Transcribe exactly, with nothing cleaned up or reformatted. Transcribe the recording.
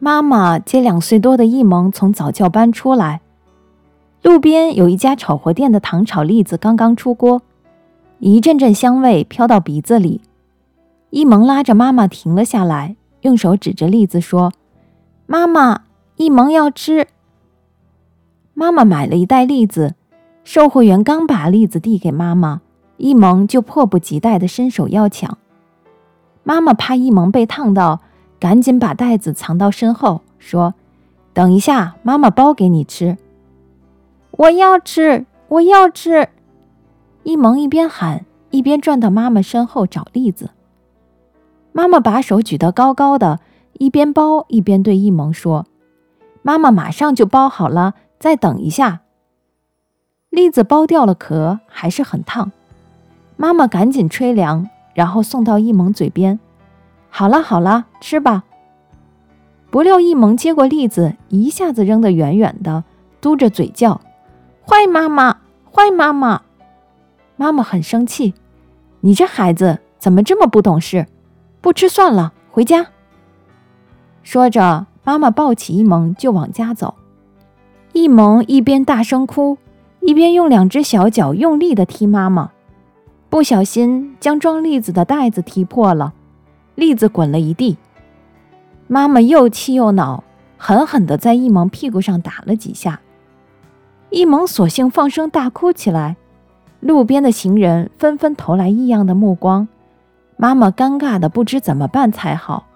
妈妈接两岁多的一萌从早教班出来，路边有一家炒货店的糖炒栗子刚刚出锅，一阵阵香味飘到鼻子里。一萌拉着妈妈停了下来，用手指着栗子说：“妈妈，一萌要吃。”妈妈买了一袋栗子，售货员刚把栗子递给妈妈，一萌就迫不及待地伸手要抢。妈妈怕一萌被烫到，赶紧把袋子藏到身后，说：“等一下，妈妈包给你吃。”“我要吃，我要吃！”一萌一边喊，一边转到妈妈身后找栗子。妈妈把手举得高高的，一边包一边对一萌说：“妈妈马上就包好了，再等一下。”栗子剥掉了壳，还是很烫。妈妈赶紧吹凉，然后送到一萌嘴边：“好了好了，吃吧。”不料一萌接过栗子，一下子扔得远远的，嘟着嘴叫：“坏妈妈，坏妈妈！”妈妈很生气：“你这孩子怎么这么不懂事？不吃算了，回家。”说着，妈妈抱起一萌就往家走。一萌一边大声哭，一边用两只小脚用力地踢妈妈，不小心将装栗子的袋子踢破了，栗子滚了一地。妈妈又气又恼，狠狠地在一萌屁股上打了几下。一萌索性放声大哭起来，路边的行人纷纷投来异样的目光，妈妈尴尬的不知怎么办才好。